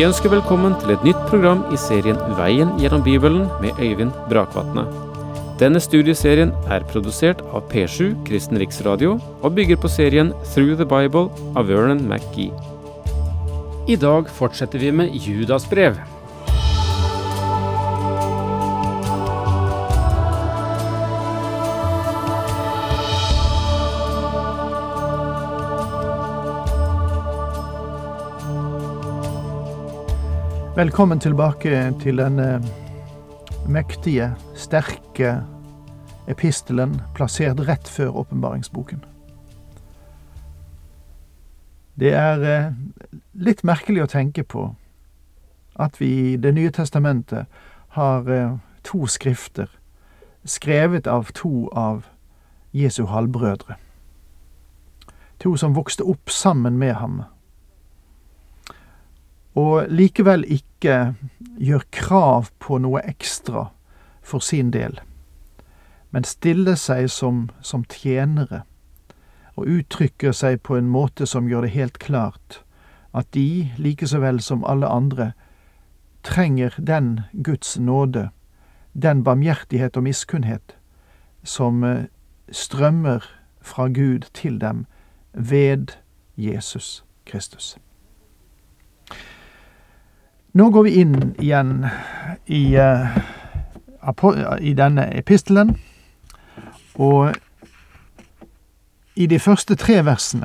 Vi ønsker velkommen til et nytt program i serien Veien gjennom Bibelen med Øyvind Brakvatne. Denne studieserien er produsert av P7 Kristen Riksradio og bygger på serien Through the Bible av Vernon McGee. I dag fortsetter vi med Judas brev. Velkommen tilbake til denne mektige, sterke epistelen plassert rett før åpenbaringsboken. Det er litt merkelig å tenke på at vi i Det nye testamentet har to skrifter skrevet av to av Jesu halvbrødre. To som vokste opp sammen med ham, og likevel ikke gjør krav på noe ekstra for sin del, men stiller seg som tjenere og uttrykker seg på en måte som gjør det helt klart at de, like så vel som alle andre, trenger den Guds nåde, den barmhjertighet og miskunnhet som strømmer fra Gud til dem ved Jesus Kristus. Nå går vi inn igjen i denne epistelen, og i de første 3 versene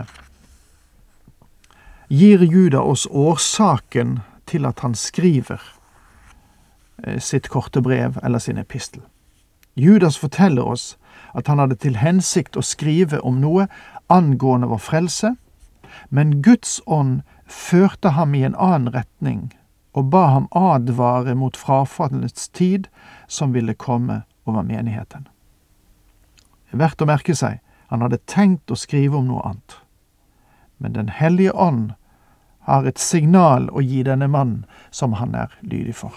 gir Judas oss årsaken til at han skriver sitt korte brev eller sin epistel. Judas forteller oss at han hadde til hensikt å skrive om noe angående vår frelse, men Guds ånd førte ham i en annen retning, og ba ham advare mot frafallets tid som ville komme over menigheten. Det er verdt å merke seg, han hadde tenkt å skrive om noe annet. Men Den hellige ånd har et signal å gi denne mannen som han er lydig for.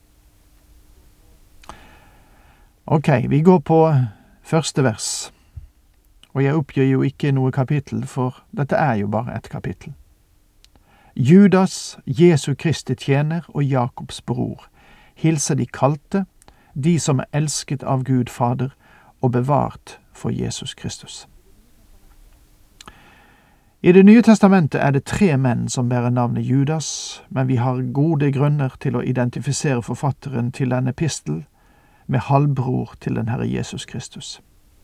Ok, vi går på første vers. Og jeg oppgir jo ikke noe kapittel, for dette er jo bare et kapittel. Judas, Jesu Kristi tjener og Jakobs bror, hilser de kalte, de som er elsket av Gud Fader og bevart for Jesus Kristus. I Det nye testamentet er det 3 menn som bærer navnet Judas, men vi har gode grunner til å identifisere forfatteren til denne epistel med halvbror til den Herre Jesus Kristus.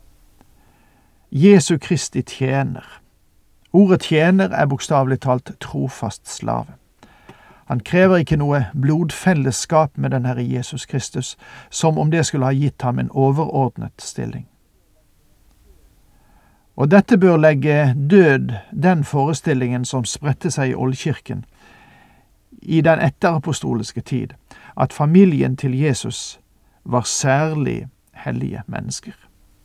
Jesu Kristi tjener. Ordet tjener er bokstavelig talt trofast slave. Han krever ikke noe blodfellesskap med den Herre Jesus Kristus, som om det skulle ha gitt ham en overordnet stilling. Og dette bør legge død den forestillingen som spredte seg i oldkirken i den etterapostoliske tid, at familien til Jesus var særlig hellige mennesker.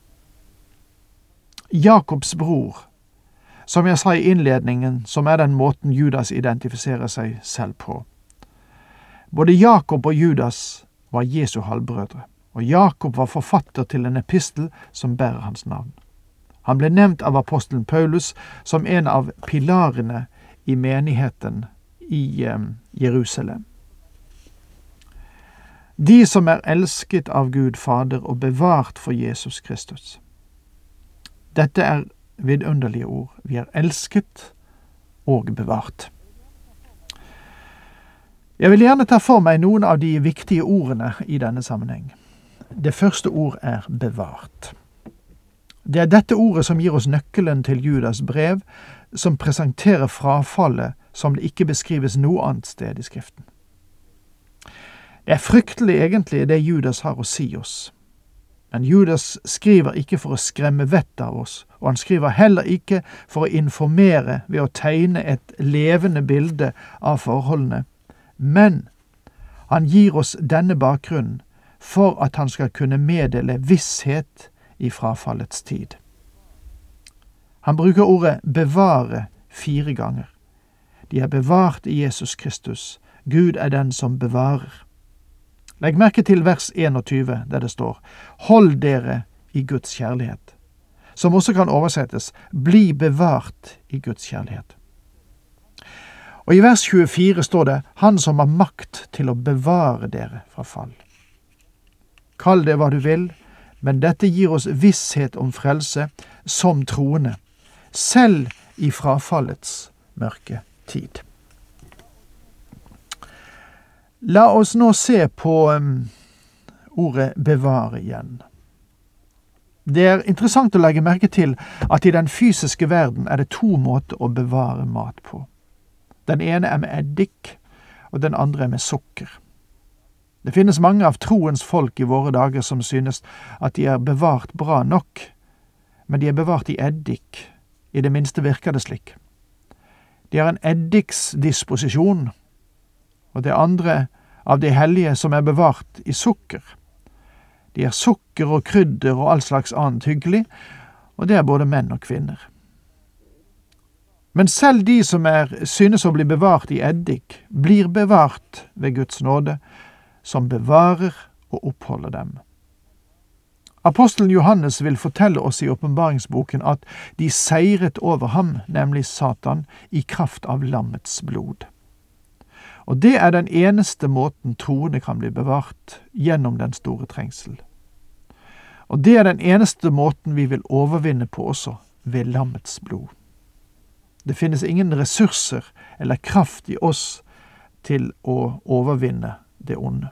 Jakobs bror, som jeg sa i innledningen, som er den måten Judas identifiserer seg selv på. Både Jakob og Judas var Jesu halvbrødre, og Jakob var forfatter til en epistel som bærer hans navn. Han ble nevnt av apostelen Paulus som en av pilarene i menigheten i Jerusalem. De som er elsket av Gud Fader og bevart for Jesus Kristus. Dette er vidunderlige ord. Vi er elsket og bevart. Jeg vil gjerne ta for meg noen av de viktige ordene i denne sammenheng. Det første ord er bevart. Det er dette ordet som gir oss nøkkelen til Judas brev, som presenterer frafallet som det ikke beskrives noe annet sted i Skriften. Det er fryktelig egentlig det Judas har å si oss. Men Judas skriver ikke for å skremme vettet av oss, og han skriver heller ikke for å informere ved å tegne et levende bilde av forholdene. Men han gir oss denne bakgrunnen for at han skal kunne meddele visshet i frafallets tid. Han bruker ordet bevare 4 ganger. De er bevart i Jesus Kristus. Gud er den som bevarer. Legg merke til vers 21, der det står, «Hold dere i Guds kjærlighet», som også kan oversettes, «Bli bevart i Guds kjærlighet». Og i vers 24 står det, han som har makt til å bevare dere fra fall. Kall det hva du vil, men dette gir oss visshet om frelse som troende, selv i frafallets mørke tid. La oss nå se på ordet bevare igjen. Det er interessant å legge merke til at i den fysiske verden er det to måter å bevare mat på. Den ene er med eddik, og den andre er med sukker. Det finnes mange av troens folk i våre dager som synes at de er bevart bra nok, men de er bevart i eddik. I det minste virker det slik. De har en eddiksdisposisjon, og det andre av det hellige som er bevart i sukker. De er sukker og krydder og all slags annet hyggelig, og det er både menn og kvinner. Men selv de som synes å bli bevart i eddik, blir bevart ved Guds nåde, som bevarer og oppholder dem. Apostelen Johannes vil fortelle oss i åpenbaringsboken at de seiret over ham, nemlig Satan, i kraft av lammets blod. Og det er den eneste måten troende kan bli bevart gjennom den store trengsel. Og det er den eneste måten vi vil overvinne på også, ved lammets blod. Det finnes ingen ressurser eller kraft i oss til å overvinne det onde.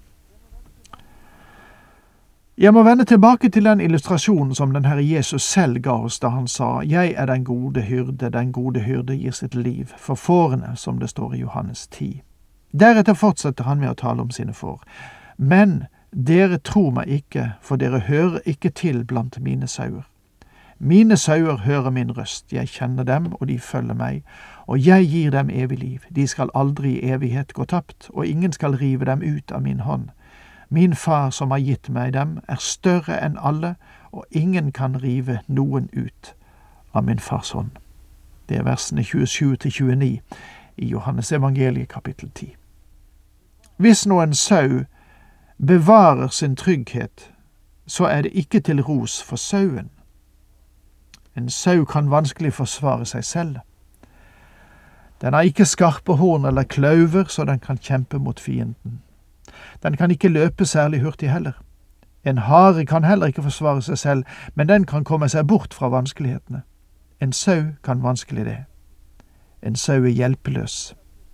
Jeg må vende tilbake til den illustrasjonen som den Herre Jesus selv ga oss da han sa, «Jeg er den gode hyrde gir sitt liv for fårene», som det står i Johannes 10. Deretter fortsetter han med å tale om sine får. «Men dere tror meg ikke, for dere hører ikke til blant mine sauer. Mine sauer hører min røst, jeg kjenner dem, og de følger meg, og jeg gir dem evig liv. De skal aldri i evighet gå tapt, og ingen skal rive dem ut av min hånd. Min far som har gitt meg dem, er større enn alle, og ingen kan rive noen ut av min fars hånd.» Det er versene 27-29 i Johannes evangeliet kapittel 10. Hvis nå en sau bevarer sin trygghet, så er det ikke til ros for sauen. En sau kan vanskelig forsvare seg selv. Den har ikke skarpe horn eller kløver, så den kan kjempe mot fienden. Den kan ikke løpe særlig hurtig heller. En hare kan heller ikke forsvare seg selv, men den kan komme seg bort fra vanskelighetene. En sau kan vanskelig det. En sau er hjelpeløs.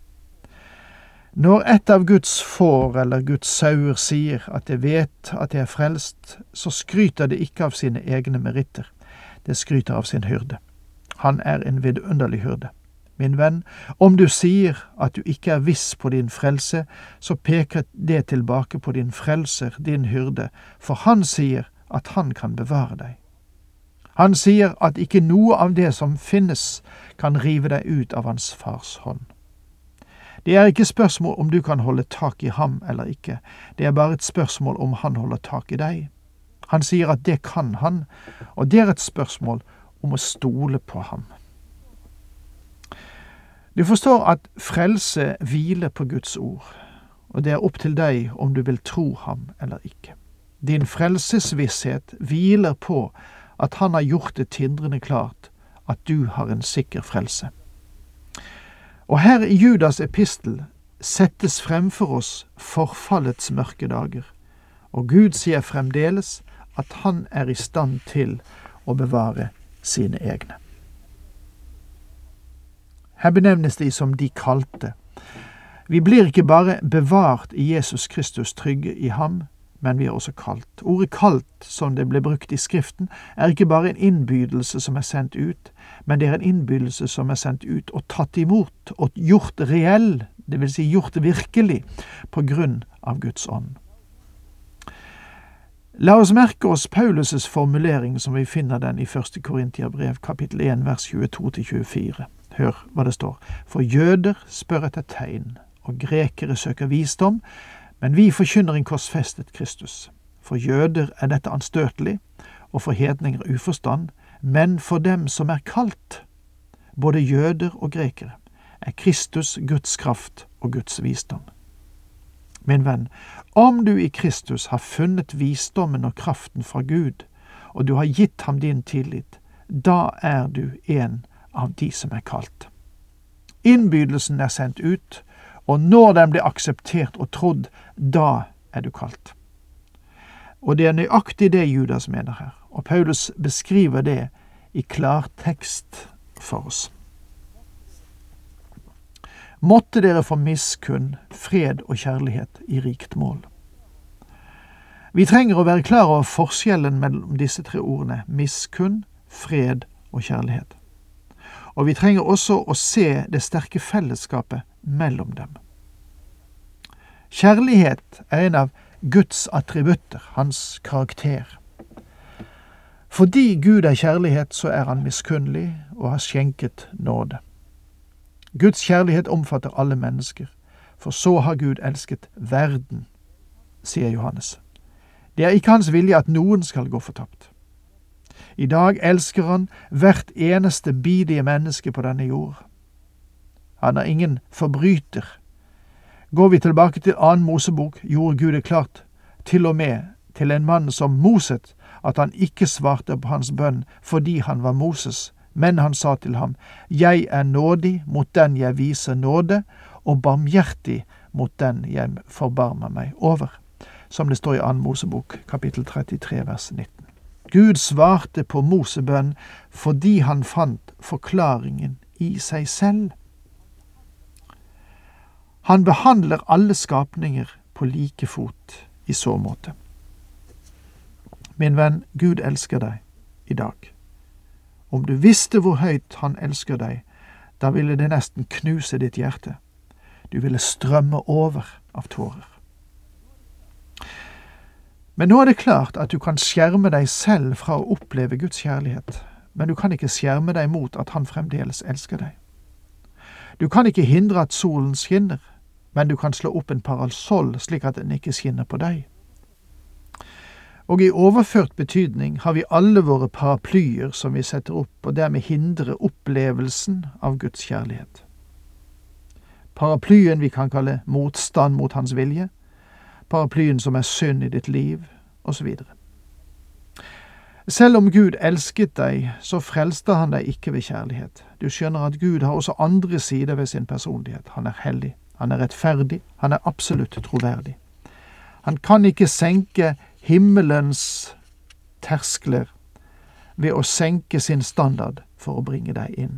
Når et av Guds får eller Guds sauer sier at det vet at det er frelst, så skryter det ikke av sine egne meritter. Det skryter av sin hyrde. Han er en vidunderlig hyrde. Min venn, om du sier at du ikke er viss på din frelse, så peker det tilbake på din frelser, din hyrde, for han sier at han kan bevare deg. Han sier at ikke noe av det som finnes kan rive deg ut av hans fars hånd. Det er ikke spørsmål om du kan holde tak i ham eller ikke, det er bare et spørsmål om han holder tak i deg. Han sier at det kan han, og det er et spørsmål om å stole på ham. Du forstår at frelse hviler på Guds ord, og det er opp til deg om du vil tro ham eller ikke. Din frelsesvisshet hviler på at han har gjort det tindrende klart at du har en sikker frelse. Og her i Judas epistel settes fremfor oss forfallets mørke dager, og Gud sier fremdeles at han er i stand til å bevare sine egne. Her benevnes de som de kalte. Vi blir ikke bare bevart i Jesus Kristus trygge i ham, men vi er også kalt. Ordet kalt, som det ble brukt i Skriften, er ikke bare en innbydelse som er sendt ut, men det er en innbydelse som er sendt ut og tatt imot og gjort reell, det vil si gjort virkelig, på grunn av Guds ånd. La oss merke oss Paulus' formulering som vi finner den i 1. Korintiabrev, kapittel 1, vers 22-24. Hør hva det står. For jøder spør etter tegn, og grekere søker visdom, men vi forkynner en korsfestet Kristus. For jøder er dette anstøtelig, og for hedninger uforstand, men for dem som er kalt, både jøder og grekere, er Kristus Guds kraft og Guds visdom. Min venn, om du i Kristus har funnet visdommen og kraften fra Gud, og du har gitt ham din tillit, da er du en av de som er kalt. Innbydelsen er sendt ut, og når den blir akseptert og trodd, da er du kalt. Og det er nøyaktig det Judas mener her, og Paulus beskriver det i klartekst for oss. Måtte dere få miskunn, fred og kjærlighet i rikt mål. Vi trenger å være klar over forskjellen mellom disse tre ordene, miskunn, fred og kjærlighet. Og vi trenger også å se det sterke fellesskapet mellom dem. Kjærlighet er en av Guds attributter, hans karakter. Fordi Gud er kjærlighet, så er han miskunnelig og har skjenket nåde. Guds kjærlighet omfatter alle mennesker, for så har Gud elsket verden, sier Johannes. Det er ikke hans vilje at noen skal gå fortapt. I dag elsker han hvert eneste bidige menneske på denne jord. Han er ingen forbryter. Går vi tilbake til 2. Mosebok, gjorde Gud det klart, til og med til en mann som Moset, at han ikke svarte på hans bønn fordi han var Moses, men han sa til ham, «Jeg er nådig mot den jeg viser nåde, og barmhjertig mot den jeg forbarmer meg over», som det står i 2. Mosebok, kapittel 33, vers 19. Gud svarte på Mosebønn fordi han fant forklaringen i seg selv. Han behandler alle skapninger på like fot i så måte. Min venn, Gud elsker deg i dag. Om du visste hvor høyt han elsker deg, da ville det nesten knuse ditt hjerte. Du ville strømme over av tårer. Men nå er det klart at du kan skjerme deg selv fra å oppleve Guds kjærlighet, men du kan ikke skjerme deg mot at han fremdeles elsker deg. Du kan ikke hindre at solen skinner, men du kan slå opp en parasoll slik at den ikke skinner på deg. Og i overført betydning har vi alle våre paraplyer som vi setter opp og dermed hindrer opplevelsen av Guds kjærlighet. Paraplyen vi kan kalle motstand mot hans vilje, paraplyen som er synd i ditt liv, og så videre. Selv om Gud elsket deg, så frelste han deg ikke ved kjærlighet. Du skjønner at Gud har også andre sider ved sin personlighet. Han er hellig, han er rettferdig, han er absolutt troverdig. Han kan ikke senke himmelens terskler ved å senke sin standard for å bringe deg inn.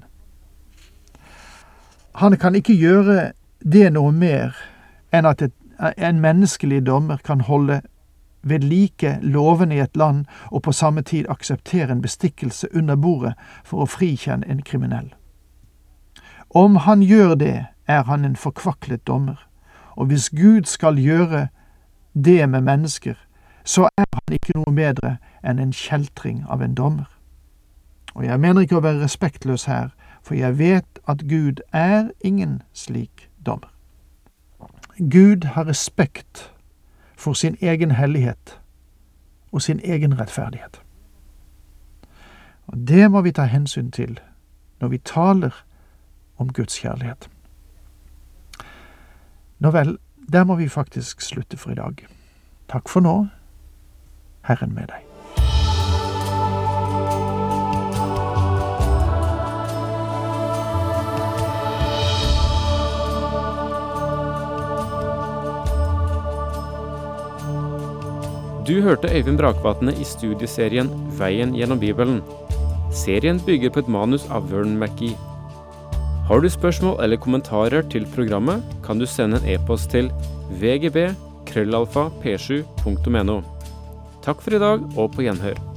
Han kan ikke gjøre det noe mer enn at en menneskelig dommer kan holde ved like lovene i et land og på samme tid akseptere en bestikkelse under bordet for å frikjenne en kriminell. Om han gjør det, er han en forkvaklet dommer, og hvis Gud skal gjøre det med mennesker, så er han ikke noe bedre enn en kjeltring av en dommer. Og jeg mener ikke å være respektløs her, for jeg vet at Gud er ingen slik dommer. Gud har respekt for sin egen hellighet og sin egen rettferdighet. Og det må vi ta hensyn til når vi taler om Guds kjærlighet. Nå vel, der må vi faktisk slutte for i dag. Takk for nå. Herren med deg. Du hørte Øyvind Brakvatne i studieserien Veien gjennom Bibelen. Serien bygger på et manus av Vern McGee. Har du spørsmål eller kommentarer til programmet, kan du sende en e-post til vgb@p7.no. Takk for i dag, og på gjenhør.